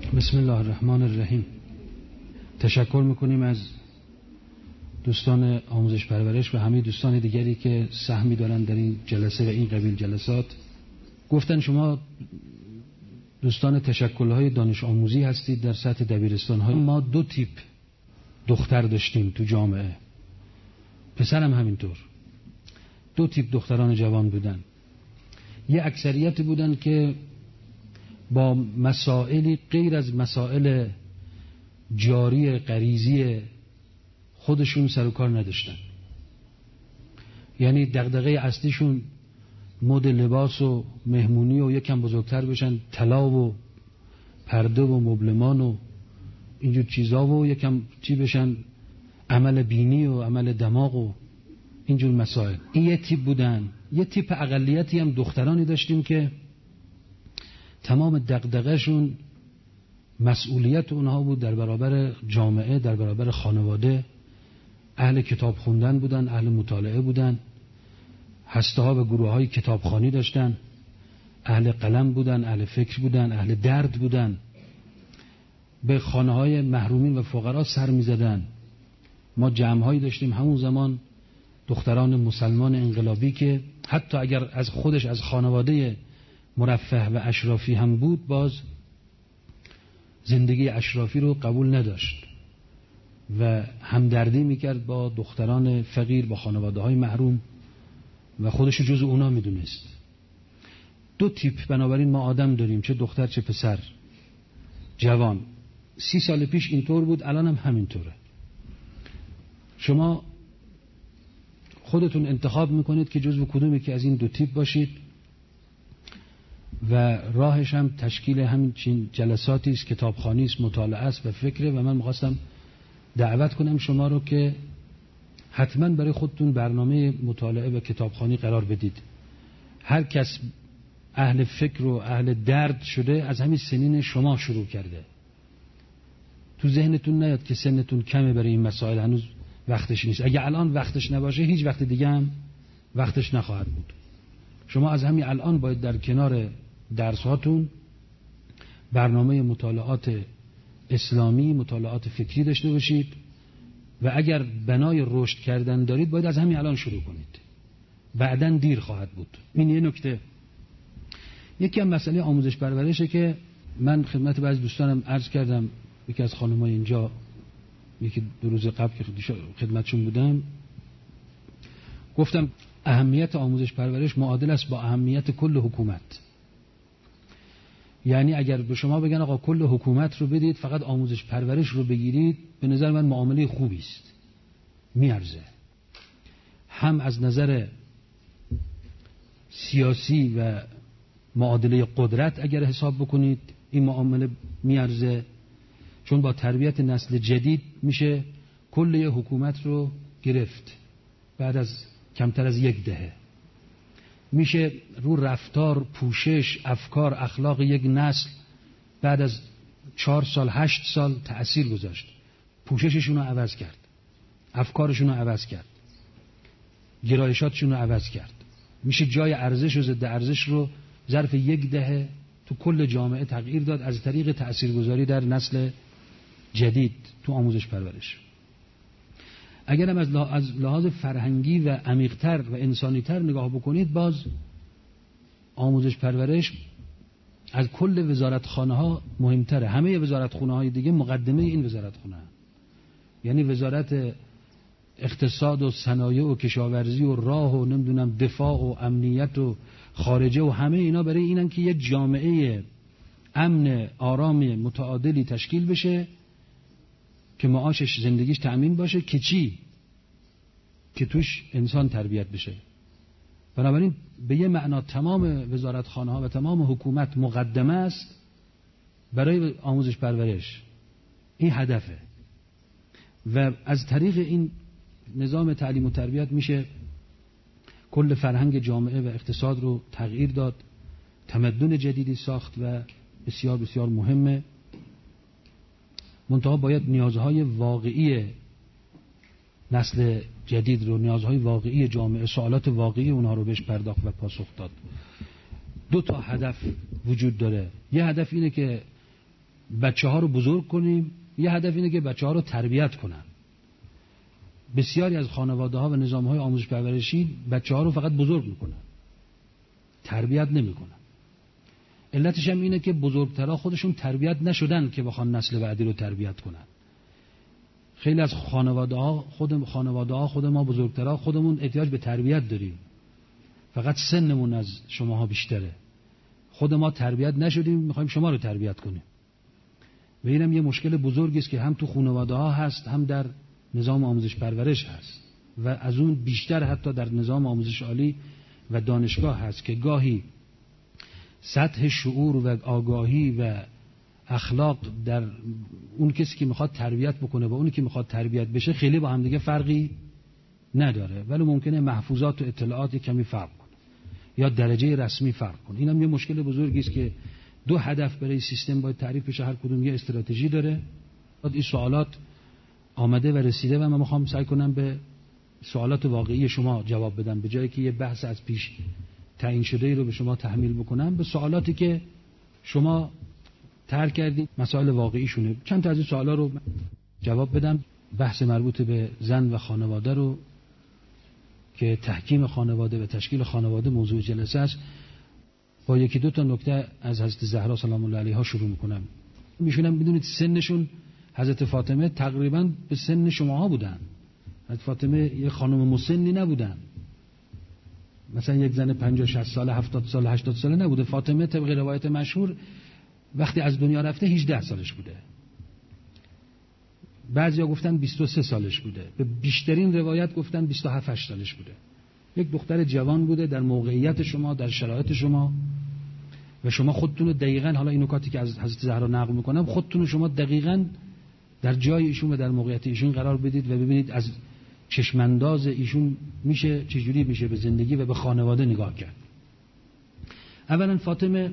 بسم الله الرحمن الرحیم. تشکر میکنیم از دوستان آموزش پرورش و همه دوستان دیگری که سهمی دارن در این جلسه و این قبیل جلسات. گفتن شما دوستان تشکل‌های دانش آموزی هستید در سطح دبیرستان‌های. ما دو تیپ دختر داشتیم تو جامعه، پسرم همینطور. دو تیپ دختران جوان بودن. یه اکثریت بودن که با مسائلی غیر از مسائل جاری غریزی خودشون سر و کار نداشتن. یعنی دغدغه اصلیشون مد لباس و مهمونی و یکم بزرگتر بشن، طلا و پرده و مبلمان و اینجور چیزا و یکم چی بشن، عمل بینی و عمل دماغ و اینجور مسائل. این یه تیپ بودن. یه تیپ اقلیتی هم دخترانی داشتیم که تمام دغدغه‌شون مسئولیت اونها بود در برابر جامعه، در برابر خانواده. اهل کتاب خوندن بودن، اهل مطالعه بودن، هسته ها به گروه های کتابخوانی داشتن، اهل قلم بودن، اهل فکر بودن، اهل درد بودن. به خانه های محرومین و فقرا سر می زدن. ما جمع هایی داشتیم همون زمان، دختران مسلمان انقلابی که حتی اگر از خودش از خانواده مرفه و اشرافی هم بود، باز زندگی اشرافی رو قبول نداشت و همدردی میکرد با دختران فقیر، با خانواده های محروم و خودشو جز اونا میدونست. دو تیپ بنابراین ما آدم داریم، چه دختر چه پسر جوان. 30 سال پیش اینطور بود، الان هم همینطوره. شما خودتون انتخاب میکنید که جزو کدومی که از این دو تیپ باشید و راهش هم تشکیل همین جلساتی است، کتابخوانی است، مطالعه است و فکره. و من می‌خواستم دعوت کنم شما رو که حتما برای خودتون برنامه مطالعه و کتابخوانی قرار بدید. هر کس اهل فکر و اهل درد شده از همین سنین شما شروع کرده. تو ذهنتون نیاد که سنتون کمه برای این مسائل، هنوز وقتش نیست. اگه الان وقتش نباشه هیچ وقت دیگه هم وقتش نخواهد بود. شما از همین الان باید در کنار درس هاتون برنامه مطالعات اسلامی، مطالعات فکری داشته باشید و اگر بنای رشد کردن دارید باید از همین الان شروع کنید، بعداً دیر خواهد بود. این یه نکته. یکی هم مسئله آموزش پرورشه که من خدمت بعضی دوستانم عرض کردم. یکی از خانم‌های اینجا یکی 2 روز قبل که خدمتشون بودم گفتم اهمیت آموزش پرورش معادل است با اهمیت کل حکومت. یعنی اگر به شما بگن آقا کل حکومت رو بدید فقط آموزش پرورش رو بگیرید، به نظر من معامله خوبی است، میارزه. هم از نظر سیاسی و معادله قدرت اگر حساب بکنید این معامله میارزه، چون با تربیت نسل جدید میشه کل یه حکومت رو گرفت بعد از کمتر از 1 دهه. میشه رو رفتار، پوشش، افکار، اخلاق یک نسل بعد از 4 سال 8 سال تأثیر گذاشت. پوشششون رو عوض کرد، افکارشون رو عوض کرد، گرایشاتشون رو عوض کرد. میشه جای ارزش و ضد ارزش رو ظرف 1 دهه تو کل جامعه تغییر داد از طریق تأثیرگذاری در نسل جدید تو آموزش پرورش. اگر هم از لحاظ فرهنگی و عمیق‌تر و انسانی‌تر نگاه بکنید، باز آموزش پرورش از کل وزارتخانه‌ها مهمتره. همه وزارتخانه‌های دیگه مقدمه این وزارتخانه، یعنی وزارت اقتصاد و صنایع و کشاورزی و راه و نمیدونم دفاع و امنیت و خارجه و همه اینا برای اینن که یه جامعه امن آرام متعادلی تشکیل بشه که معاشش زندگیش تأمین باشه، که چی؟ که توش انسان تربیت بشه. بنابراین به یه معنا تمام وزارتخانه ها و تمام حکومت مقدمه است برای آموزش پرورش. این هدفه و از طریق این نظام تعلیم و تربیت میشه کل فرهنگ جامعه و اقتصاد رو تغییر داد، تمدن جدیدی ساخت و بسیار بسیار مهمه. منتها باید نیازهای واقعی نسل جدید رو، نیازهای واقعی جامعه، سوالات واقعی اونها رو بهش پرداخت و پاسخ داد. 2 تا هدف وجود داره. یه هدف اینه که بچه‌ها رو بزرگ کنیم، یه هدف اینه که بچه‌ها رو تربیت کنن. بسیاری از خانواده‌ها و نظام‌های آموزش پرورشی بچه‌ها رو فقط بزرگ میکنن، تربیت نمیکنن. علتش هم اینه که بزرگترها خودشون تربیت نشدن که بخوان نسل بعدی رو تربیت کنن. خیلی از خانواده‌ها خود ما بزرگترها خودمون احتیاج به تربیت داریم، فقط سنمون از شماها بیشتره. خود ما تربیت نشدیم، میخوایم شما رو تربیت کنیم. و اینم یه مشکل بزرگی است که هم تو خانواده‌ها هست، هم در نظام آموزش پرورش هست و از اون بیشتر حتی در نظام آموزش عالی و دانشگاه هست که گاهی سطح شعور و آگاهی و اخلاق در اون کسی که میخواد تربیت بکنه و اونی که میخواد تربیت بشه خیلی با هم دیگه فرقی نداره، ولی ممکنه محفوظات و اطلاعات کمی فرق کنه یا درجه رسمی فرق کنه. اینم یه مشکل بزرگی است که دو هدف برای سیستم باید تعریف بشه، هر کدوم یه استراتژی داره. این سوالات آمده و رسیده و من میخوام سعی کنم به سوالات واقعی شما جواب بدم، به جایی که یه بحث از پیش تعیین شده ای رو به شما تحمیل بکنم. به سوالاتی که شما طرح کردید مسائل واقعیشونه، چند تا از این سوالا رو جواب بدم. بحث مربوط به زن و خانواده رو که تحکیم خانواده و تشکیل خانواده موضوع جلسه است، با یکی دو تا نکته از حضرت زهرا سلام الله علیها شروع میکنم. میشونم بدونید سنشون حضرت فاطمه تقریبا به سن شماها بودن. حضرت فاطمه یه خانم مسنی نبودن، مثلا یک زن 50 60 ساله 70 ساله 80 ساله نبوده. فاطمه طبق روایت مشهور وقتی از دنیا رفته 18 سالش بوده، بعضیا گفتن 23 سالش بوده، به بیشترین روایت گفتن 27 8 سالش بوده. یک دختر جوان بوده در موقعیت شما، در شرایط شما، و شما خودتون دقیقاً، حالا این نکاتی که از حضرت زهرا نقل میکنم، خودتون شما دقیقاً در جای ایشون و در موقعیت ایشون قرار بدید و ببینید از چشمانداز ایشون میشه چجوری میشه به زندگی و به خانواده نگاه کرد. اولا فاطمه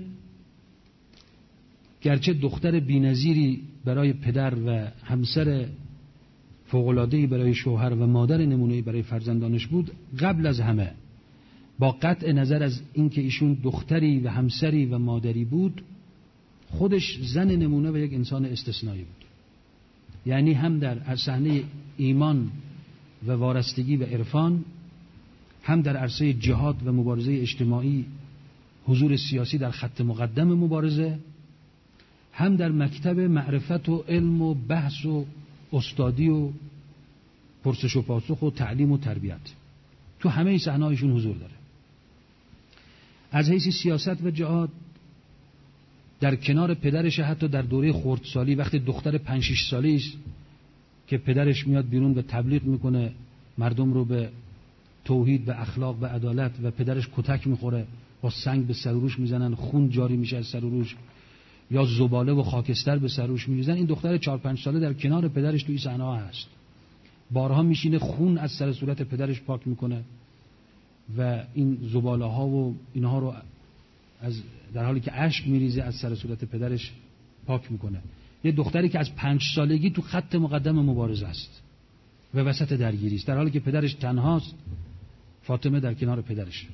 گرچه دختر بی‌نظیری برای پدر و همسر فوق‌العاده‌ای برای شوهر و مادر نمونه‌ای برای فرزندانش بود، قبل از همه با قطع نظر از اینکه ایشون دختری و همسری و مادری بود، خودش زن نمونه و یک انسان استثنایی بود. یعنی هم در صحنه ایمان و وارستگی و عرفان، هم در عرصه جهاد و مبارزه اجتماعی، حضور سیاسی در خط مقدم مبارزه، هم در مکتب معرفت و علم و بحث و استادی و پرسش و پاسخ و تعلیم و تربیت. تو همه این صحنه‌هایشون حضور داره. از حیث سیاست و جهاد در کنار پدرش، حتی در دوره خردسالی وقتی دختر 5-6 ساله است که پدرش میاد بیرون و تبلیغ میکنه مردم رو به توحید و اخلاق و عدالت، و پدرش کتک میخوره، با سنگ به سر و روش میزنن، خون جاری میشه از سر و روش، یا زباله و خاکستر به سر و روش میریزن. این دختر 4-5 ساله در کنار پدرش توی صحنه ها هست، بارها میشینه خون از سر صورت پدرش پاک میکنه و این زباله ها و اینها رو در حالی که اشک میریزه از سر صورت پدرش پاک میکنه. یه دختری که از 5 سالگی تو خط مقدم مبارزه است و وسط درگیری است، در حالی که پدرش تنهاست. فاطمه در کنار پدرش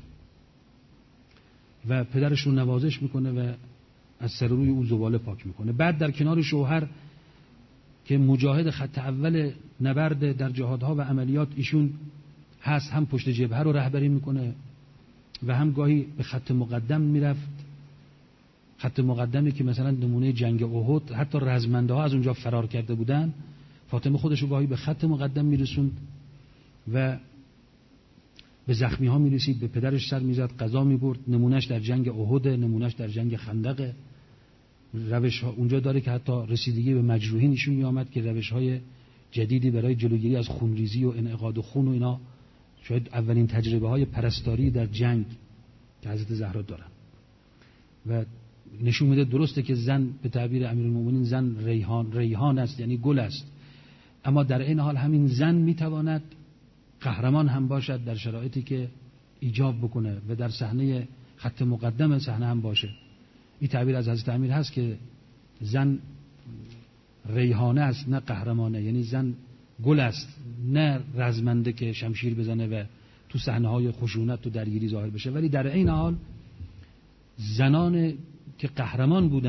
و پدرش رو نوازش میکنه و از سر روی او زباله پاک میکنه. بعد در کنار شوهر که مجاهد خط اول نبرد در جهادها و عملیات ایشون هست، هم پشت جبهه رو رهبری میکنه و هم گاهی به خط مقدم میرفت. خط مقدمی که مثلا نمونه جنگ احد، حتی رزمنده ها از اونجا فرار کرده بودن، فاطمه خودش رو گاهی به خط مقدم میرسوند و به زخمی ها میرسید، به پدرش سر میزد، غذا میبرد. نمونهش در جنگ احد، نمونهش در جنگ خندق. روش ها اونجا داره که حتی رسیدگی به مجروحین ایشون میآمد که روش های جدیدی برای جلوگیری از خونریزی و انعقاد خون و اینا، شاید اولین تجربه های پرستاری در جنگ که حضرت زهرا دارن و نشون میده درسته که زن به تعبیر امیرالمومنین زن ریحان است، یعنی گل است، اما در این حال همین زن میتواند قهرمان هم باشد در شرایطی که ایجاب بکنه و در صحنه خط مقدم صحنه هم باشه. این تعبیر از حضرت امیر هست که زن ریحانه است نه قهرمانه، یعنی زن گل است نه رزمنده که شمشیر بزنه و تو صحنه‌های خشونت و درگیری ظاهر بشه. ولی در این حال زنان که قهرمان بودند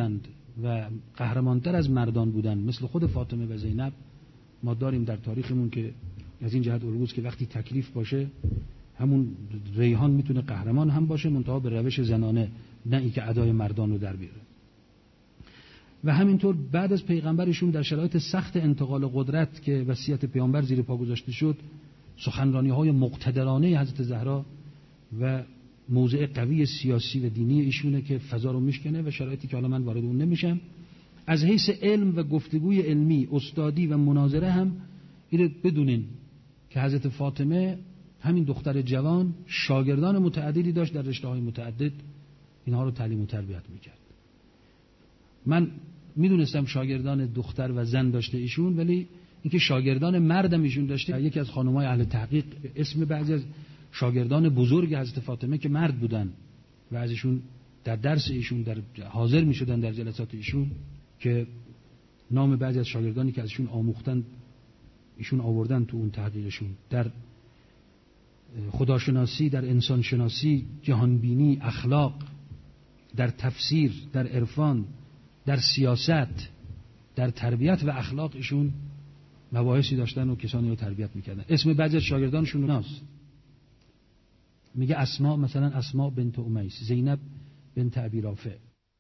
و قهرمانتر از مردان بودن مثل خود فاطمه و زینب ما داریم در تاریخمون، که از این جهت الگوست که وقتی تکلیف باشه همون ریحان میتونه قهرمان هم باشه، منتها به روش زنانه، نه ای که ادای مردان رو در بیاره. و همینطور بعد از پیغمبرشون در شرایط سخت انتقال قدرت که وصیت پیامبر زیر پا گذاشته شد، سخنرانی‌های مقتدرانه حضرت زهرا و موضع قوی سیاسی و دینی ایشونه که فضا رو میشکنه و شرایطی که حالا من وارد اون نمیشم. از حیث علم و گفتگوی علمی، استادی و مناظره هم اینو بدونین که حضرت فاطمه همین دختر جوان شاگردان متعددی داشت در رشته‌های متعدد، اینها رو تعلیم و تربیت میکرد. من میدونستم شاگردان دختر و زن داشته ایشون، ولی اینکه شاگردان مردم ایشون داشته، یکی از خانم‌های اهل تحقیق اسم بعضی از شاگردان بزرگ حضرت فاطمه که مرد بودن و از ایشون در درس ایشون در حاضر میشدن در جلسات ایشون، که نام بعضی از شاگردانی که از ایشون آموختن ایشون آوردن تو اون تحقیقشون، در خداشناسی، در انسانشناسی، جهانبینی، اخلاق، در تفسیر، در عرفان، در سیاست، در تربیت و اخلاق ایشون مباحثی داشتن و کسانی رو تربیت میکردن. اسم بعضی از شاگردانشون ناست، میگه اسماء، مثلا اسماء بنت امیس، زینب بنت ابی رافع،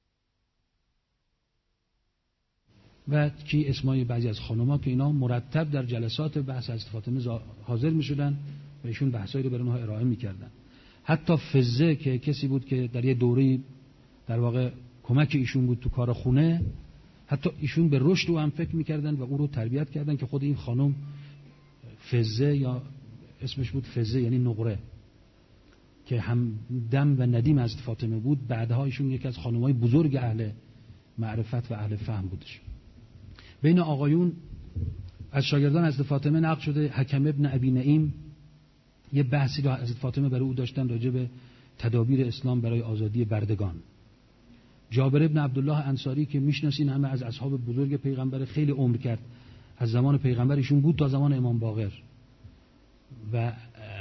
و کی اسمای بعضی از خانم‌ها که اینا مرتب در جلسات بحث از فاطمه حاضر میشدن و ایشون بحثایی رو برای اونها ارائه میکردن. حتی فزه که کسی بود که در یه دوره‌ای در واقع کمک ایشون بود تو کار خونه، حتی ایشون به رشد او هم فکر میکردن و او رو تربیت کردن که خود این خانم فزه، یا اسمش بود فزه یعنی نقره، که هم دم و ندیم از فاطمه بود، بعدها ایشون یکی از خانم‌های بزرگ اهل معرفت و اهل فهم بودش. بین آقایون از شاگردان حضرت فاطمه نقل شده حکم ابن ابی نعیم یه بحثی رو حضرت فاطمه برای او داشتن راجع به تدابیر اسلام برای آزادی بردگان. جابر ابن عبدالله انصاری که میشناسین همه، از اصحاب بزرگ پیغمبر، خیلی عمر کرد، از زمان پیغمبر ایشون بود تا زمان امام باقر، و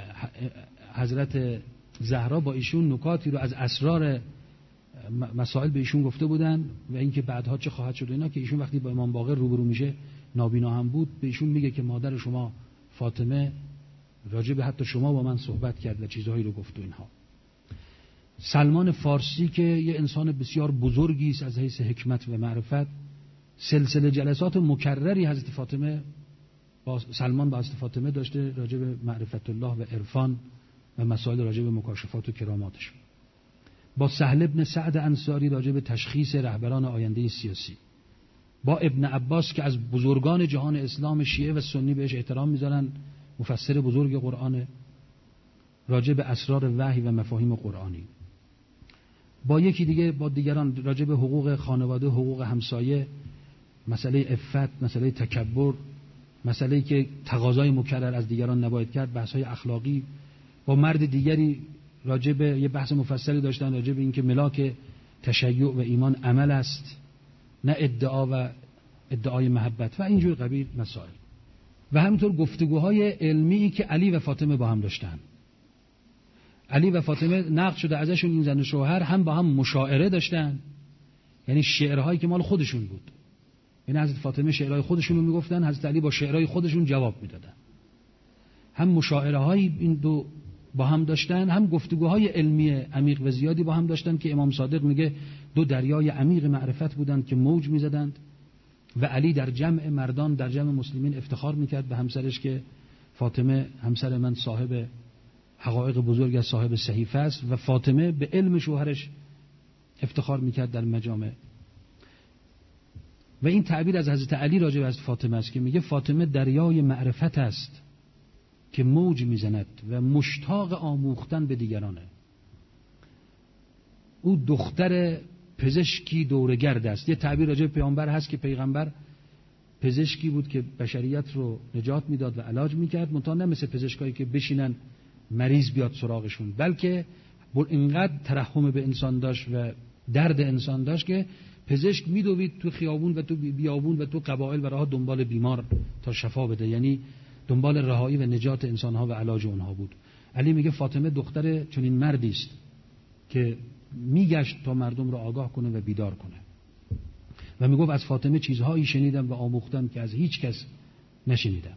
حضرت زهرا با ایشون نکاتی رو از اسرار مسائل به ایشون گفته بودن و اینکه بعدها چه خواهد شد اینا، که ایشون وقتی با امام باقر روبرو میشه، نابینا هم بود، به ایشون میگه که مادر شما فاطمه راجع به حتی شما با من صحبت کرد و چیزهایی رو گفت و اینها. سلمان فارسی که یه انسان بسیار بزرگی است از حیث حکمت و معرفت، سلسله جلسات مکرری حضرت فاطمه با سلمان با حضرت فاطمه داشته راجع به معرفت الله و عرفان و مسائل راجع به مکاشفات و کراماتش. با سهل ابن سعد انصاری راجع به تشخیص رهبران آینده سیاسی. با ابن عباس که از بزرگان جهان اسلام شیعه و سنی بهش احترام میذارن، مفسر بزرگ قرآن، راجع به اسرار وحی و مفاهیم قرآنی. با یکی دیگه، با دیگران راجع به حقوق خانواده، حقوق همسایه، مسئله عفت، مسئله تکبر، مسئله که تقاضای مکرر از دیگران نباید کرد، بحث‌های اخلاقی. با مرد دیگری راجع به یه بحث مفصلی داشتن راجع به اینکه ملاک تشیع و ایمان عمل است، نه ادعا و ادعای محبت و اینجور قبیل مسائل. و همینطور گفتگوهای علمی که علی و فاطمه با هم داشتن. علی و فاطمه نقل شده ازشون این زن و شوهر هم با هم مشاعره داشتن، یعنی شعرهایی که مال خودشون بود، یعنی حضرت فاطمه شعرهای خودشون رو میگفتن، حضرت علی با شعرهای خودشون جواب میدادن. هم مشاعره‌های این دو با هم داشتن، هم گفتگوهای علمی عمیق و زیادی با هم داشتن که امام صادق میگه دو دریای عمیق معرفت بودند که موج میزدند. و علی در جمع مردان، در جمع مسلمین افتخار میکرد به همسرش که فاطمه همسر من صاحب حقایق بزرگ از صاحب صحیفه است، و فاطمه به علم شوهرش افتخار میکرد در مجامع. و این تعبیر از حضرت علی راجع به حضرت فاطمه است که میگه فاطمه دریای معرفت است که موج میزند و مشتاق آموختن به دیگرانه. او دختر پزشکی دورگرد است. یه تعبیر راجع به پیامبر هست که پیغمبر پزشکی بود که بشریت رو نجات میداد و علاج میکرد، منتها نه مثل پزشکایی که بشینن مریض بیاد سراغشون، بلکه اینقدر ترحم به انسان داشت و درد انسان داشت که پزشک میدوید تو خیابون و تو بیابون و تو قبایل و راه دنبال بیمار تا شفا بده، یعنی دنبال رهایی و نجات انسانها و علاج اونها بود. علی میگه فاطمه دختر چنین مردی است که میگشت تا مردم رو آگاه کنه و بیدار کنه. و میگفت از فاطمه چیزهایی شنیدم و آموختم که از هیچ کس نشنیدم.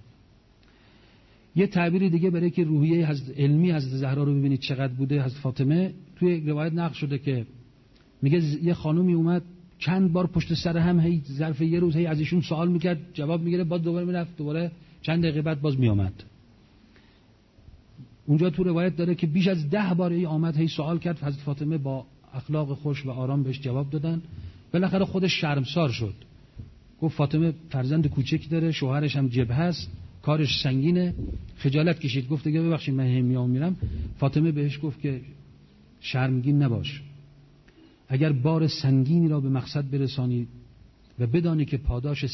یه تعبیر دیگه برای که روحیه علمی حضرت زهرا رو ببینید چقدر بوده. حضرت فاطمه توی روایت نقل شده که میگه یه خانومی اومد چند بار پشت سر هم هی ظرف یه روز هی از ایشون سوال میکرد، جواب میگیره، بعد دوباره میرفت، دوباره چند دقیقه بعد باز میامد. اونجا تو روایت داره که بیش از 10 بار ای آمد هی سوال کرد. حضرت فاطمه با اخلاق خوش و آرام بهش جواب دادن. بالاخره خودش شرمسار شد، گفت فاطمه فرزند کوچکی داره، شوهرش هم جبهه است، کارش سنگینه، خجالت کشید، گفت دیگه ببخشید من میام میرم. فاطمه بهش گفت که شرمگین نباش، اگر بار سنگینی را به مقصد برسانی و بدانی که پاداش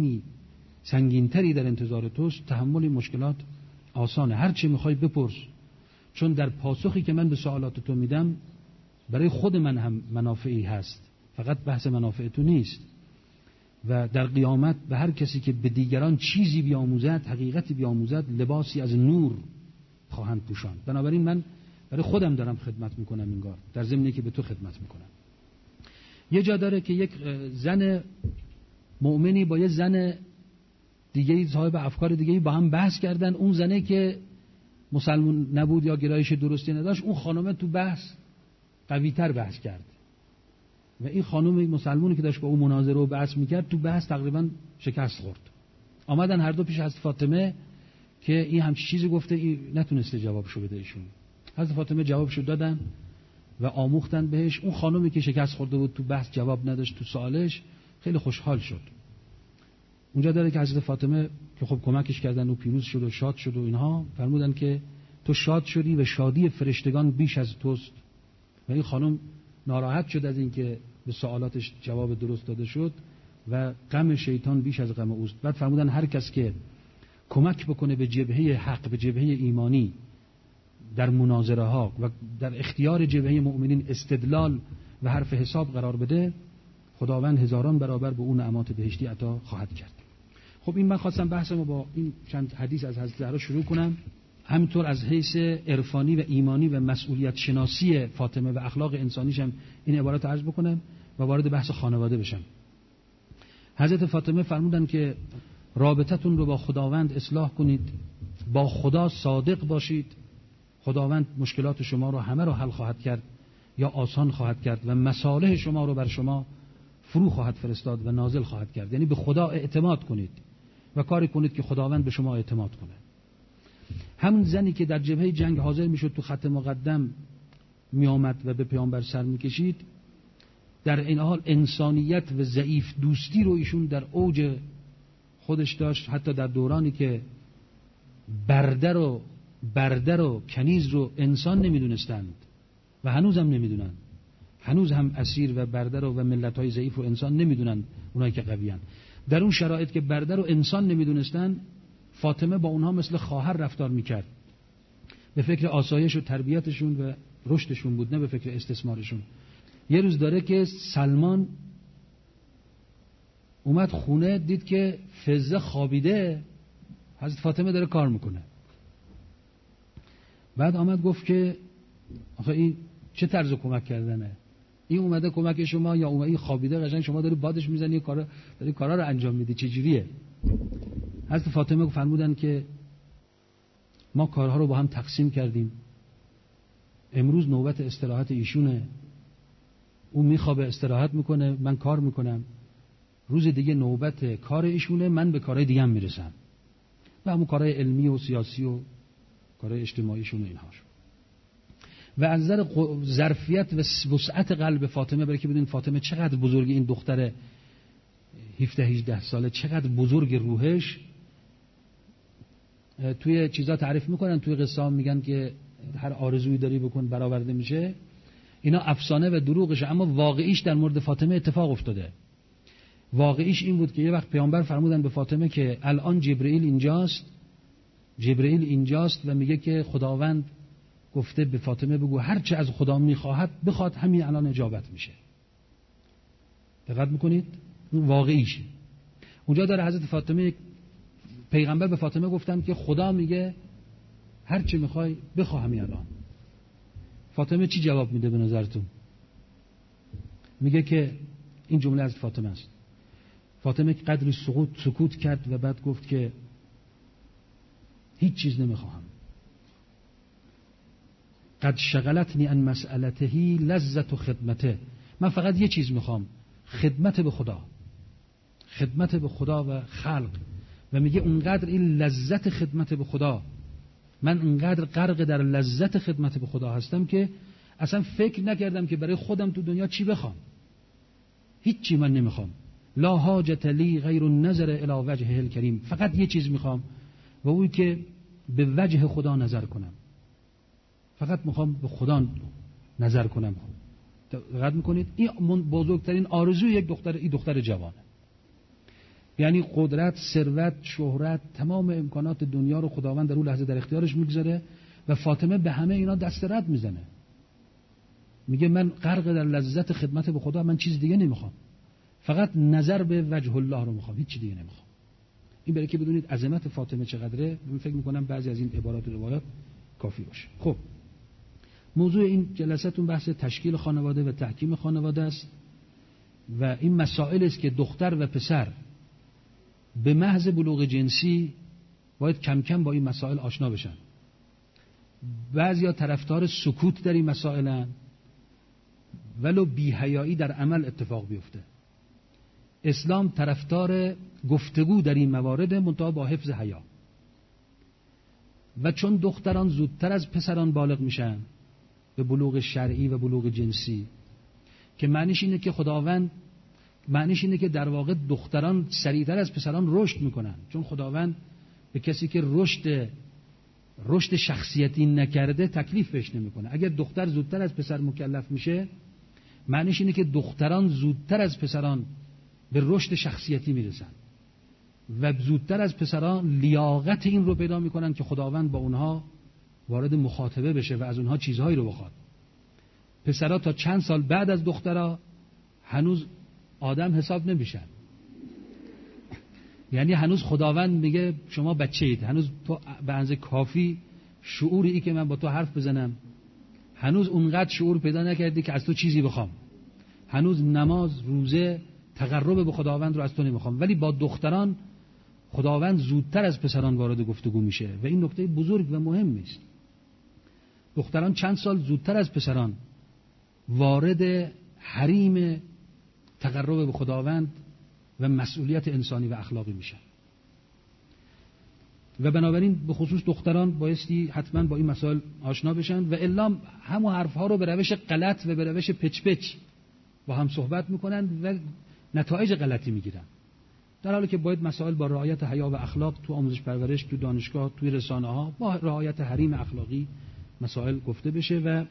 سنگینتری در انتظار توست، تحمل مشکلات آسانه، هر چی میخوای بپرس، چون در پاسخی که من به سوالات تو میدم برای خود من هم منافعی هست، فقط بحث منافع تو نیست. و در قیامت به هر کسی که به دیگران چیزی بیاموزد، حقیقتی بیاموزد، لباسی از نور خواهند پوشاند. بنابراین من برای خودم دارم خدمت میکنم انگار، در ضمنی که به تو خدمت میکنم. یه جا داره که یک زن مؤمنی با یه زن دیگه صاحب افکار دیگه با هم بحث کردن. اون زنه که مسلمان نبود یا گرایش درستی نداشت، اون خانومه تو بحث قوی‌تر بحث کرد و این خانم مسلمانی که داشت با اون مناظره و بحث میکرد تو بحث تقریبا شکست خورد. آمدن هر دو پیش حضرت فاطمه که این همچین چیزی گفته، این نتونسته جوابشو بده ایشون. حضرت فاطمه جوابشو دادن و آموختن بهش. اون خانمی که شکست خورده بود تو بحث جواب نداشت تو سوالش، خیلی خوشحال شد. اونجا داره که حضرت فاطمه که خب کمکش کردن و پیروز شد و شاد شد و اینها، فرمودن که تو شاد شدی و شادی فرشتگان بیش از توست. و این خانم ناراحت شد از اینکه به سوالاتش جواب درست داده شد و غم شیطان بیش از غم اوست. بعد فرمودن هر کس که کمک بکنه به جبهه حق، به جبهه ایمانی در مناظره ها و در اختیار جبهه مؤمنین استدلال و حرف حساب قرار بده، خداوند هزاران برابر به اون نعمات بهشتی عطا خواهد کرد. خب این من خواستم بحثمو با این چند حدیث از حضرت زهرا شروع کنم، همینطور از حیث عرفانی و ایمانی و مسئولیت شناسی فاطمه و اخلاق انسانیش هم این عبارات عرض بکنم و وارد بحث خانواده بشم. حضرت فاطمه فرمودن که رابطتون رو با خداوند اصلاح کنید، با خدا صادق باشید، خداوند مشکلات شما رو همه رو حل خواهد کرد یا آسان خواهد کرد و مصالح شما رو بر شما فرو خواهد فرستاد و نازل خواهد کرد. یعنی به خدا اعتماد کنید و کاری کنید که خداوند به شما اعتماد کنه. همون زنی که در جبهه جنگ حاضر میشد، تو خط مقدم می آمد و به پیامبر سر میکشید، در این حال انسانیت و ضعیف دوستی رو ایشون در اوج خودش داشت. حتی در دورانی که برده و کنیز رو انسان نمیدونستند و هنوز هم نمیدونن، هنوز هم اسیر و برده و ملت‌های ضعیف رو انسان نمیدونن، اونایی که قویان. در اون شرایط که برده رو انسان نمیدونستن، فاطمه با اونها مثل خواهر رفتار میکرد. به فکر آسایش و تربیتشون و رشدشون بود، نه به فکر استثمارشون. یه روز داره که سلمان اومد خونه، دید که فزه خوابیده، حضرت فاطمه داره کار میکنه. بعد آمد گفت که آخه این چه طرز کمک کردنه؟ این اومده کمک شما یا اومده خوابیده قشنگ شما داری بادش میزنی، کارا رو انجام میدی، چه جوریه؟ حضرت فاطمه فرمودن که ما کارها رو با هم تقسیم کردیم، امروز نوبت استراحت ایشونه، اون میخوابه استراحت میکنه، من کار میکنم، روز دیگه نوبت کار ایشونه، من به کارهای دیگه هم میرسم و همون کارهای علمی و سیاسی و کارهای اجتماعیشون و اینهاش. و از نظر ظرفیت و وسعت قلب فاطمه، برای که بدونید فاطمه چقدر بزرگی، این دختر 17-18 ساله چقدر بزرگ روحش. توی چیزا تعریف میکنن، توی قصه ها میگن که هر آرزویی داری بکن برآورده میشه. اینا افسانه و دروغشه، اما واقعیش در مورد فاطمه اتفاق افتاده. واقعیش این بود که یه وقت پیامبر فرمودن به فاطمه که الان جبرئیل اینجاست و میگه که خداوند گفته به فاطمه بگو هر چه از خدا میخواهد بخواد، همین الان اجابت میشه. دقت میکنید؟ واقعیش اونجا داره. حضرت فاطمه، پیغمبر به فاطمه گفتن که خدا میگه هر چه میخوای بخواه همین الان. فاطمه چی جواب میده به نظرتون؟ میگه که این جمله از فاطمه است، فاطمه قدری سکوت کرد و بعد گفت که هیچ چیز نمیخواهم. قد شغلتنی عن مسئلته لذت خدمته. من فقط یه چیز میخوام، خدمت به خدا، خدمت به خدا و خلق. و میگه اونقدر این لذت خدمت به خدا، من اونقدر غرق در لذت خدمت به خدا هستم که اصلا فکر نکردم که برای خودم تو دنیا چی بخوام. هیچ چی من نمیخوام. لا حاجت لی غیر النظر الی وجهه الکریم. فقط یه چیز میخوام و اون که به وجه خدا نظر کنم. فقط میخوام به خدا نظر کنم. دقت میکنید این بزرگترین آرزوی یک دختر جوانه. یعنی قدرت، ثروت، شهرت، تمام امکانات دنیا رو خداوند در اون لحظه در اختیارش میگذاره و فاطمه به همه اینا دست رد میزنه. میگه من غرق در لذت خدمت به خدا، من چیز دیگه نمیخوام، فقط نظر به وجه الله رو میخوام، هیچ چیز دیگه نمیخوام. این برای که بدونید عظمت فاطمه چقدره. من فکر میکنم بعضی از این عبارات و روایات کافی باشه. خب موضوع این جلسه‌تون بحث تشکیل خانواده و تحکیم خانواده است و این مسائل است که دختر و پسر به محض بلوغ جنسی باید کم کم با این مسائل آشنا بشن. بعضیا طرفدار سکوت در این مسائلن ولو بی‌حیایی در عمل اتفاق بیفته. اسلام طرفدار گفتگو در این موارد منتها با حفظ حیا. و چون دختران زودتر از پسران بالغ میشن به بلوغ شرعی و بلوغ جنسی، که معنیش اینه که معنیش اینه که در واقع دختران سریعتر از پسران رشد میکنن، چون خداوند به کسی که رشد شخصیتی نکرده تکلیف بهش نمیکنه. اگر دختر زودتر از پسر مکلف میشه، معنیش اینه که دختران زودتر از پسران به رشد شخصیتی میرسن و زودتر از پسران لیاقت این رو پیدا میکنن که خداوند با اونها وارد مخاطبه بشه و از اونها چیزهایی رو بخواد. پسرها تا چند سال بعد از دخترها هنوز آدم حساب نمیشن. یعنی هنوز خداوند میگه شما بچه اید، هنوز تو به اندازه کافی شعوری که من با تو حرف بزنم، هنوز اونقدر شعور پیدا نکردی که از تو چیزی بخوام، هنوز نماز، روزه، تقرب به خداوند رو از تو نمیخوام. ولی با دختران خداوند زودتر از پسران وارد گفتگو میشه و این نکته بزرگ و مهمی است. دختران چند سال زودتر از پسران وارد حریم تقرب به خداوند و مسئولیت انسانی و اخلاقی میشن و بنابراین به خصوص دختران بایستی حتما با این مسائل آشنا بشن و الا همون حرفها رو به روش غلط و به روش پچ پچ با هم صحبت میکنن و نتایج غلطی میگیرن، در حالی که باید مسائل با رعایت حیا و اخلاق تو آموزش پرورش، تو دانشگاه، تو رسانه ها با رعایت حریم اخلاقی مسائل گفته بشه. و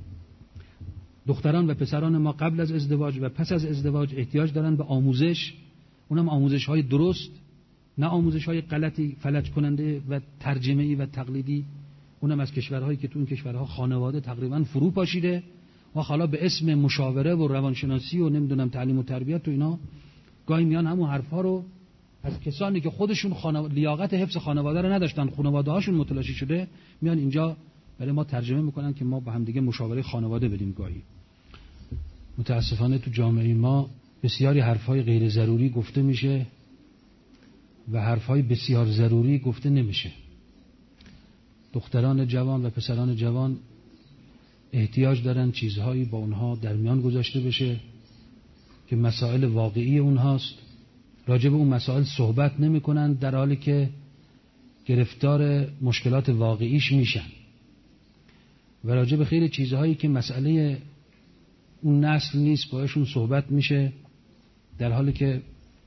دختران و پسران ما قبل از ازدواج و پس از ازدواج احتیاج دارن به آموزش، اونم آموزش های درست، نه آموزش های غلطی فلج کننده و ترجمه‌ای و تقلیدی، اونم از کشورهایی که تو این کشورها خانواده تقریبا فرو پاشیده و حالا به اسم مشاوره و روانشناسی و نمیدونم تعلیم و تربیت و اینا گاهی میان همون حرفا رو از کسانی که خودشون لیاقت حفظ خانواده رو نداشتن، خانواده هاشون متلاشی شده، میان اینجا برای ما ترجمه میکنن که ما با هم دیگه مشاوره خانواده بدیم. گاهی متاسفانه تو جامعه ما بسیاری حرفای غیر ضروری گفته میشه و حرفای بسیار ضروری گفته نمیشه. دختران جوان و پسران جوان احتیاج دارن چیزهایی با اونها در میان گذاشته بشه که مسائل واقعی اونهاست. راجع به اون مسائل صحبت نمیکنن در حالی که گرفتار مشکلات واقعیش میشن و راجع به خیلی چیزهایی که مسئله اون نسل نیست باشون صحبت میشه در حالی که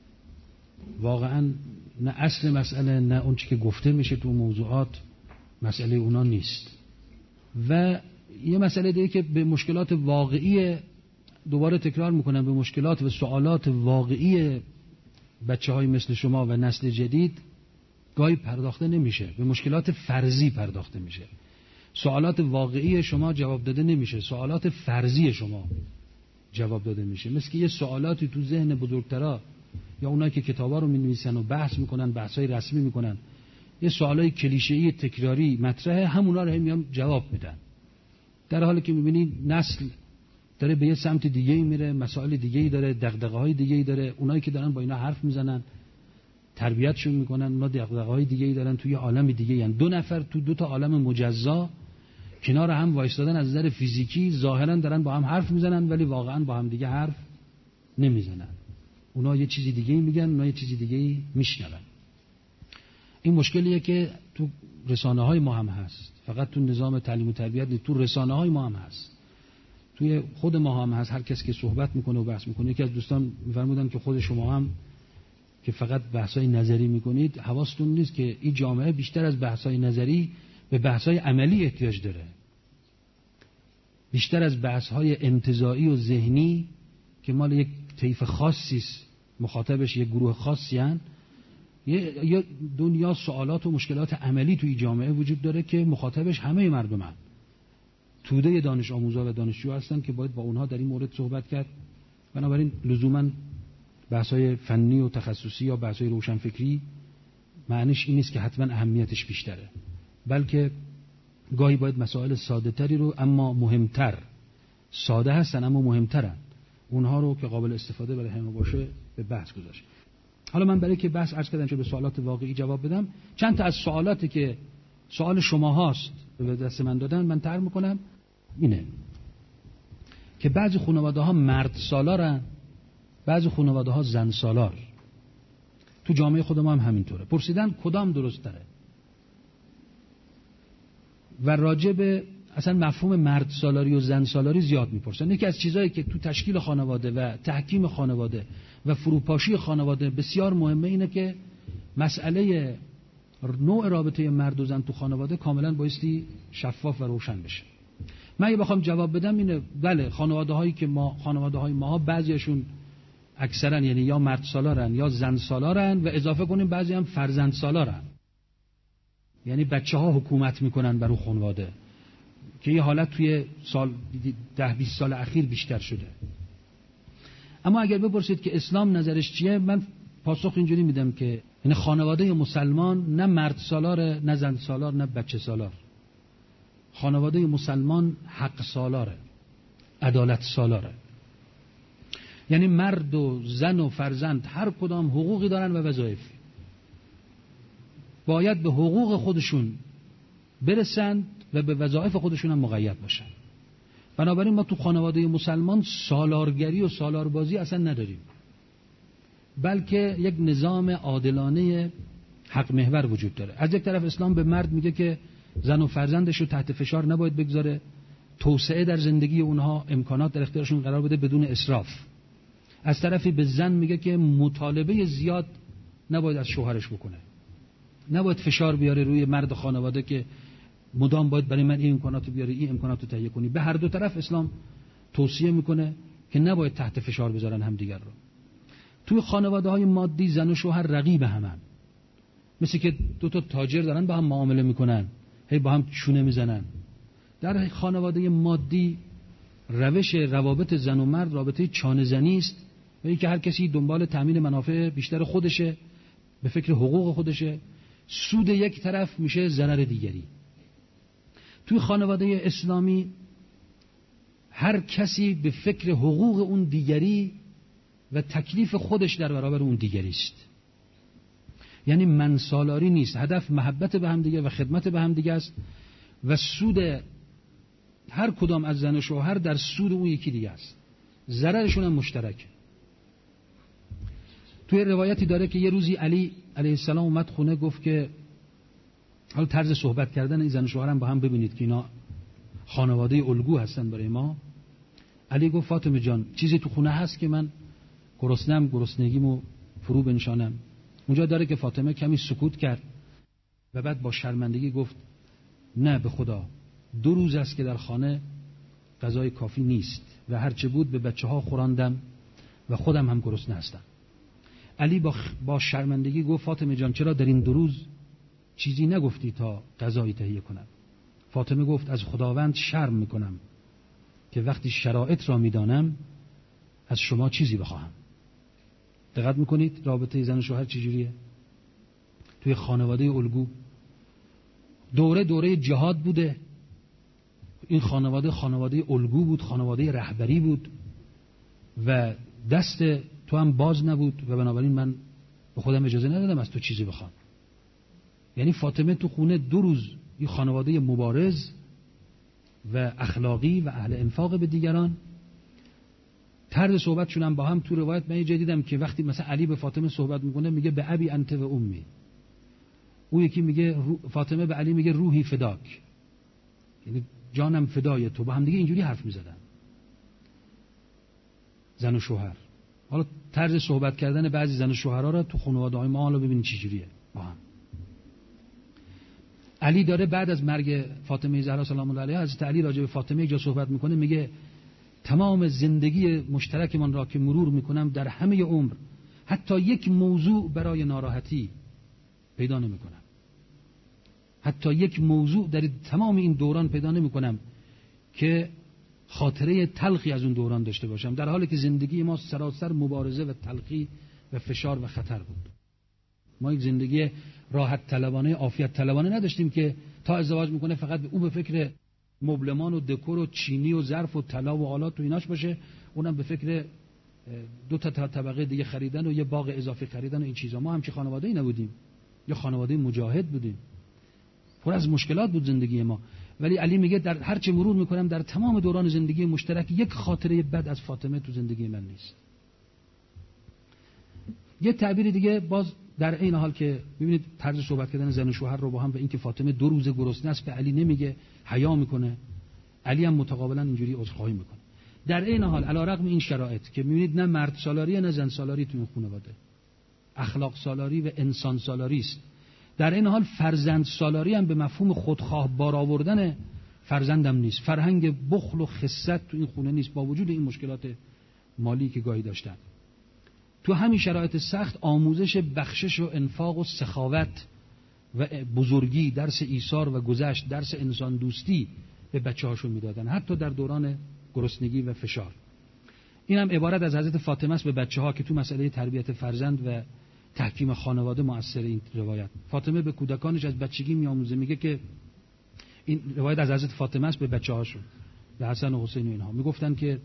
واقعا نه اصل مسئله نه اون چی که گفته میشه تو موضوعات مسئله اونا نیست. و یه مسئله دیگه که به مشکلات واقعی، دوباره تکرار میکنم، به مشکلات و سوالات واقعی بچه های مثل شما و نسل جدید گاهی پرداخته نمیشه، به مشکلات فرضی پرداخته میشه. سوالات واقعی شما جواب داده نمیشه، سوالات فرضی شما جواب داده میشه. مثل که یه سوالاتی تو ذهن بزرگترا یا اونایی که کتابا رو مینویسن و بحث میکنن، بحثای رسمی میکنن، یه سوالای کلیشه‌ای تکراری مطرحه، همونا رو میان جواب میدن، در حالی که میبینی نسل داره به یه سمت دیگه‌ای میره، مسائل دیگه‌ای داره، دغدغه‌های دیگه‌ای داره. اونایی که دارن با اینا حرف میزنن، تربیتشون میکنن، اونا دغدغه‌های دیگه‌ای دارن، توی عالم دیگه‌ای ان. دو نفر تو دو تا عالم مجزا کنار هم وایسادن، از نظر فیزیکی ظاهرا دارن با هم حرف میزنن ولی واقعا با هم دیگه حرف نمیزنن. اونا یه چیزی دیگه‌ای میگن، اونا یه چیزی دیگه‌ای میشنون. این مشکلیه که تو رسانه‌های ما هم هست، فقط تو نظام تعلیم و تربیت نیست، تو رسانه‌های ما هم هست، توی خود ما هم هست. هر کسی که صحبت میکنه و بحث میکنه، یکی از دوستان میفرمودن که خود شما هم که فقط بحث‌های نظری میکنید، حواستون نیست که این جامعه بیشتر از بحث‌های نظری به بحث‌های عملی احتیاج داره، بیشتر از بحث‌های انتزاعی و ذهنی که مال یک طیف خاصی است، مخاطبش یک گروه خاصی هستند. یه دنیا سوالات و مشکلات عملی توی جامعه وجود داره که مخاطبش همه مردمن، توده دانش آموزا و دانشجو هستن که باید با اونها در این مورد صحبت کرد. بنابراین لزوماً بحث‌های فنی و تخصصی یا بحث‌های روشنفکری معنیش این نیست که حتما اهمیتش بیشتره، بلکه گاهی باید مسائل ساده‌تری رو اما مهمتر، ساده هستن اما مهمترن، اونها رو که قابل استفاده برای همه باشه به بحث گذاشت. حالا من برای که بحث عرض کردم چه به سوالات واقعی جواب بدم، چند تا از سوالاتی که سوال شما هاست به دست من دادن من طرح میکنم. اینه که بعضی خانواده ها مرد سالارن، بعضی خانواده ها زن سالار. تو جامعه خود ما هم همینطوره. پرسیدن کدام درست تره و راجع به اصلا مفهوم مرد سالاری و زن سالاری زیاد میپرسن. یکی از چیزایی که تو تشکیل خانواده و تحکیم خانواده و فروپاشی خانواده بسیار مهمه اینه که مسئله نوع رابطه مرد و زن تو خانواده کاملا بایستی شفاف و روشن بشه. من اگه بخوام جواب بدم اینه، بله خانواده های ما بعضیشون اکثرا یعنی یا مرد سالارن یا زن سالارن و اضافه کنیم بعضی هم فرزند سالارن، یعنی بچه‌ها حکومت میکنن بر اون خانواده، که یه حالت توی سال 10-20 سال اخیر بیشتر شده. اما اگر بپرسید که اسلام نظرش چیه، من پاسخ اینجوری میدم که یعنی خانواده مسلمان نه مرد سالاره، نه زن سالار، نه بچه سالار. خانواده مسلمان حق سالاره، عدالت سالاره. یعنی مرد و زن و فرزند هر کدام حقوقی دارن و وظایفی، باید به حقوق خودشون برسند و به وظایف خودشون هم مقید باشن. بنابراین ما تو خانواده مسلمان سالارگری و سالاربازی اصلا نداریم، بلکه یک نظام عادلانه حق محور وجود داره. از یک طرف اسلام به مرد میگه که زن و فرزندش رو تحت فشار نباید بگذاره، توسعه در زندگی اونها، امکانات در اختیارشون قرار بده بدون اسراف. از طرفی به زن میگه که مطالبه زیاد نباید از شوهرش بکنه، نباید فشار بیاره روی مرد خانواده که مدام باید برای من این امکاناتو بیاره، این امکاناتو تهیه کنی. به هر دو طرف اسلام توصیه میکنه که نباید تحت فشار بذارن همدیگر رو. توی خانواده های مادی زن و شوهر رقیب همن، مثل که دو تا تاجر دارن با هم معامله میکنن، هی با هم چونه میزنن. در خانواده مادی روش روابط زن و مرد رابطه چانه زنی است و اینکه هر کسی دنبال تامین منافع بیشتر خودشه، به فکر حقوق خودشه، سود یک طرف میشه ضرر دیگری. توی خانواده اسلامی هر کسی به فکر حقوق اون دیگری و تکلیف خودش در برابر اون دیگری است. یعنی منسالاری نیست، هدف محبت به هم دیگه و خدمت به هم دیگه است و سود هر کدام از زن و شوهر در سود اون یکی دیگه است، ضررشون هم مشترک. توی روایتی داره که یه روزی علی علیه السلام اومد خونه، گفت که حالا طرز صحبت کردن این زن و شوهر هم با هم ببینید که اینا خانواده الگو هستن برای ما. علی گفت فاطمه جان چیزی تو خونه هست که من گرسنه‌ام، گرسنگیمو فرو بنشانم. اونجا داره که فاطمه کمی سکوت کرد و بعد با شرمندگی گفت نه به خدا 2 روز است که در خانه غذای کافی نیست و هرچه بود به بچه‌ها خوراندم و خودم هم گرسنه هستم. علی با شرمندگی گفت فاطمه جان چرا در این 2 روز چیزی نگفتی تا غذایی تهیه کنم؟ فاطمه گفت از خداوند شرم میکنم که وقتی شرایط را میدانم از شما چیزی بخواهم. دقت میکنید رابطه زن و شوهر چجوریه؟ توی خانواده الگو دوره جهاد بوده، این خانواده الگو بود، خانواده رهبری بود و دست تو هم باز نبود و بنابراین من به خودم اجازه ندادم از تو چیزی بخوام. یعنی فاطمه تو خونه 2 روز این خانواده مبارز و اخلاقی و اهل انفاق به دیگران، طرز صحبتشون هم با هم. تو روایت من دیدم که وقتی مثلا علی به فاطمه صحبت میکنه میگه به ابی انت و امی، اون یکی میگه فاطمه به علی میگه روحی فداک، یعنی جانم فدای تو. با هم دیگه اینجوری حرف میزدن زن و شوهر. حالا طرز صحبت کردن بعضی زن و شوهرها رو تو خانواده‌های ما حالا ببینید چه جوریه با هم. علی داره بعد از مرگ فاطمه زهرا سلام الله علیها، حضرت علی راجع به فاطمه یک جا صحبت میکنه، میگه تمام زندگی مشترک من را که مرور میکنم در همه عمر حتی یک موضوع برای ناراحتی پیدا نمیکنم، حتی یک موضوع در تمام این دوران پیدا نمیکنم که خاطره تلخی از اون دوران داشته باشم، در حالی که زندگی ما سراسر مبارزه و تلخی و فشار و خطر بود. ما یک زندگی راحت طلبانه، عافیت طلبانه نداشتیم که تا ازدواج میکنه فقط اون به فکر مبلمان و دکور و چینی و ظرف و طلا و آلات و ایناش باشه، اونم به فکر 2 طبقه دیگه خریدن و یه باغ اضافی خریدن و این چیزا. ما همچین خانواده‌ای نبودیم، یا خانواده مجاهد بودیم، پر از مشکلات بود زندگی ما. ولی علی میگه در هر چه مرور میکنم در تمام دوران زندگی مشترک یک خاطره بد از فاطمه تو زندگی من نیست. یه تعبیر دیگه باز در این حال که ببینید طرز صحبت کردن زن و شوهر رو با هم، و اینکه فاطمه 2 روز گرسنه است به علی نمیگه، حیا میکنه، علی هم متقابلا اینجوری عذرخواهی میکنه. در این حال علیرغم این شرایط که میبینید نه مرد سالاری نه زن سالاری تو این خانواده، اخلاق سالاری و انسان سالاری است. در این حال فرزند سالاری هم به مفهوم خودخواه بار آوردن فرزندم نیست، فرهنگ بخل و خست تو این خونه نیست، با وجود این مشکلات مالی که گاهی داشتن. تو همین شرایط سخت آموزش بخشش و انفاق و سخاوت و بزرگی، درس ایثار و گذشت، درس انسان دوستی به بچه‌هاشون میدادن، حتی در دوران گرسنگی و فشار. این هم عبارت از حضرت فاطمه است به بچه‌ها که تو مسئله تربیت فرزند و تحکیم خانواده مؤثر این روایت. فاطمه به کودکانش از بچگی میآموزه، میگه که این روایت از حضرت فاطمه است به بچه‌هاشون، به حسن و حسین و اینها میگفتن که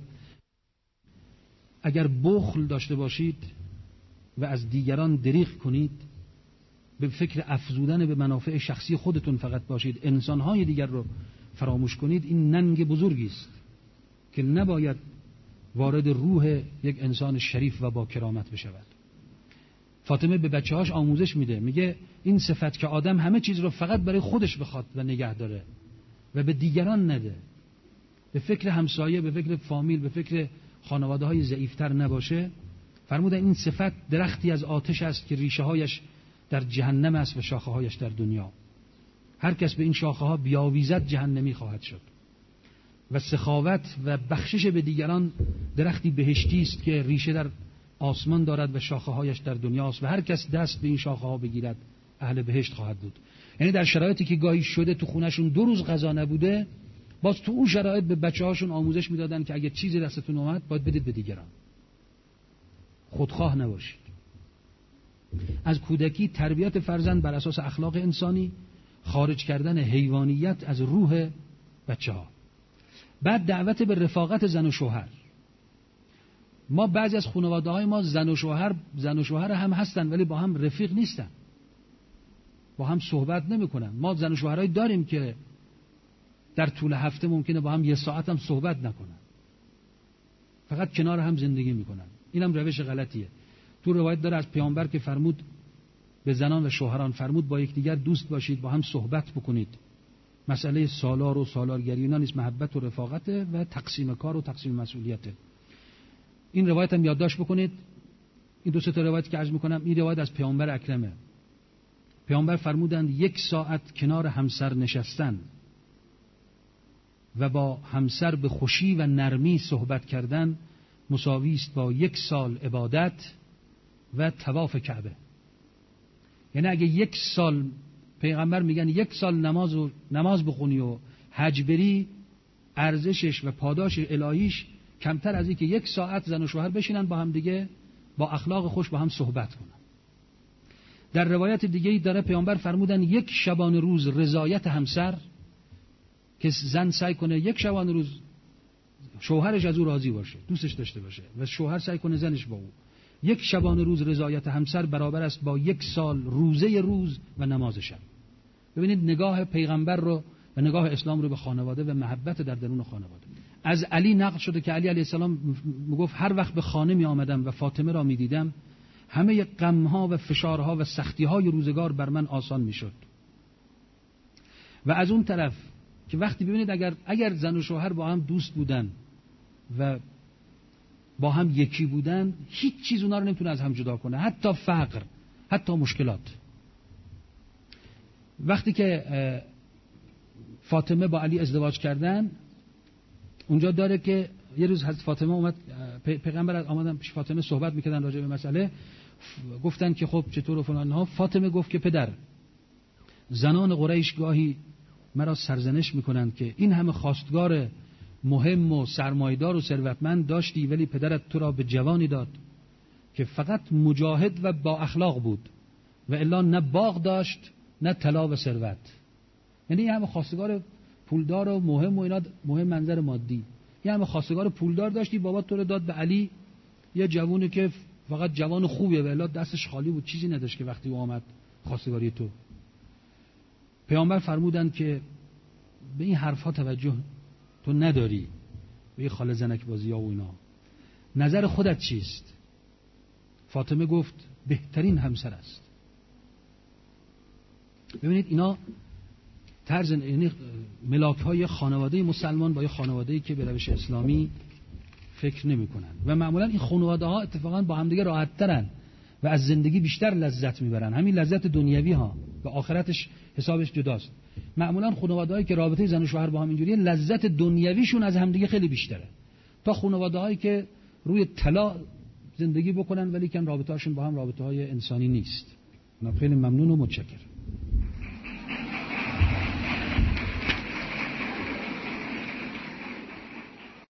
اگر بخل داشته باشید و از دیگران دریغ کنید، به فکر افزودن به منافع شخصی خودتون فقط باشید، انسان‌های دیگر رو فراموش کنید، این ننگ بزرگی است که نباید وارد روح یک انسان شریف و با کرامت بشود. فاطمه به بچه‌هاش آموزش میده، میگه این صفت که آدم همه چیز رو فقط برای خودش بخواد و نگه داره و به دیگران نده، به فکر همسایه، به فکر فامیل، به فکر خانواده‌های ضعیف‌تر نباشه. فرمودن این صفت درختی از آتش است که ریشه‌هایش در جهنم است و شاخه‌هایش در دنیا. هر کس به این شاخه‌ها بیاویزد جهنمی خواهد شد. و سخاوت و بخشش به دیگران درختی بهشتی است که ریشه در آسمان دارد و شاخه‌هایش در دنیاست و هر کس دست به این شاخه‌ها بگیرد اهل بهشت خواهد بود. یعنی در شرایطی که گاهی شده تو خونه‌شون 2 روز غذا نبوده، باز تو اون شرایط به بچه‌هاشون آموزش میدادن که اگه چیزی دستتون اومد باید بدید به دیگران، خودخواه نباشید. از کودکی تربیت فرزند بر اساس اخلاق انسانی، خارج کردن حیوانیت از روح بچه‌ها. بعد دعوت به رفاقت زن و شوهر. ما بعضی از خانواده‌های ما زن و شوهر هم هستن ولی با هم رفیق نیستن، با هم صحبت نمی‌کنن. ما زن و شوهرایی داریم که در طول هفته ممکنه با هم 1 ساعت هم صحبت نکنن، فقط کنار هم زندگی میکنن. اینم روش غلطیه. تو روایت داره از پیامبر که فرمود به زنان و شوهران، فرمود با یکدیگر دوست باشید، با هم صحبت بکنید. مسئله سالار و سالارگری اینا نیست، محبت و رفاقت و تقسیم کار و تقسیم مسئولیته. این روایت هم یادداشت بکنید. این 2-3 تا روایت که عرض میکنم، این روایت از پیامبر اکرمه. پیامبر فرمودند 1 ساعت کنار همسر نشستن و با همسر به خوشی و نرمی صحبت کردن مساوی است با 1 سال عبادت و طواف کعبه. یعنی اگه 1 سال، پیغمبر میگن 1 سال نماز بخونی و حج بری، ارزشش و پاداش الهیش کمتر از این که 1 ساعت زن و شوهر بشینن با هم دیگه با اخلاق خوش با هم صحبت کنن. در روایت دیگه‌ای داره پیامبر فرمودن 1 شبانه روز رضایت همسر که زن سعی کنه یک شبانه روز شوهرش از او راضی باشه، دوستش داشته باشه، و شوهر سعی کنه زنش با او. یک شبانه روز رضایت همسر برابر است با 1 سال روزه روز و نماز شب. ببینید نگاه پیغمبر رو و نگاه اسلام رو به خانواده و محبت در درون خانواده. از علی نقل شده که علی علیه السلام میگفت هر وقت به خانه می آمدم و فاطمه را می دیدم همه غم‌ها و فشارها و سختی‌های روزگار بر من آسان میشد. و از اون طرف که وقتی ببینید اگر زن و شوهر با هم دوست بودن و با هم یکی بودن، هیچ چیز اونا رو نمیتونه از هم جدا کنه، حتی فقر، حتی مشکلات. وقتی که فاطمه با علی ازدواج کردن، اونجا داره که یه روز حضرت فاطمه اومد، پیغمبر آمدن پیش فاطمه صحبت میکردن راجع به مسئله، گفتن که خب چطور و فلان ها. فاطمه گفت که پدر، زنان قریش گاهی مرا سرزنش میکنند که این همه خواستگار مهم و سرمایدار و ثروتمند داشتی، ولی پدرت تو را به جوانی داد که فقط مجاهد و با اخلاق بود و الا نه باغ داشت نه طلا و ثروت. یعنی همه خواستگار پولدار و مهم و اینا، مهم منظر مادی، یه همه خواستگار پولدار داشتی، بابا تو رو داد به علی، یه جوونی که فقط جوان خوبیه و الا دستش خالی بود، چیزی نداشت که وقتی او آمد خواستگاری تو. پیامبر فرمودن که به این حرفها توجه تو نداری، به خاله زنک بازی ها و اینا، نظر خودت چیست؟ فاطمه گفت بهترین همسر است. ببینید اینا طرز، یعنی ملاک های خانواده مسلمان با یه خانواده‌ای که به روش اسلامی فکر نمی کنن و معمولا این خانواده ها اتفاقا با همدیگه راحت ترن و از زندگی بیشتر لذت میبرن، همین لذت دنیوی ها و آخرتش حسابش جداست. معمولا خانواده‌هایی که رابطه زن و شوهر با هم اینجوریه، لذت دنیویشون از همدیگه خیلی بیشتره تا خانواده‌هایی که روی طلا زندگی بکنن ولی که رابطه‌هاشون با هم رابطه‌های انسانی نیست. من خیلی ممنون و متشکرم.